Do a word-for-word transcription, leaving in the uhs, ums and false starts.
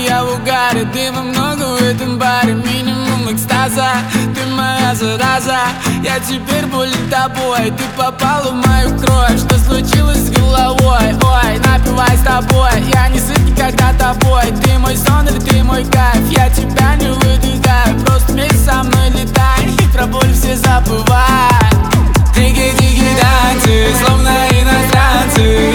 я в угаре, дыма много в этом баре, минимум экстаза. Ты моя зараза, я теперь болен тобой. Ты попала в мою кровь, что случилось с головой? Ой, напивай с тобой, я не сыт никогда тобой. Ты мой сон или ты мой кайф, я тебя не выдвигаю. Просто вместе со мной летай, и про боль все забывай. Тики-тики танцы, словно иностранцы.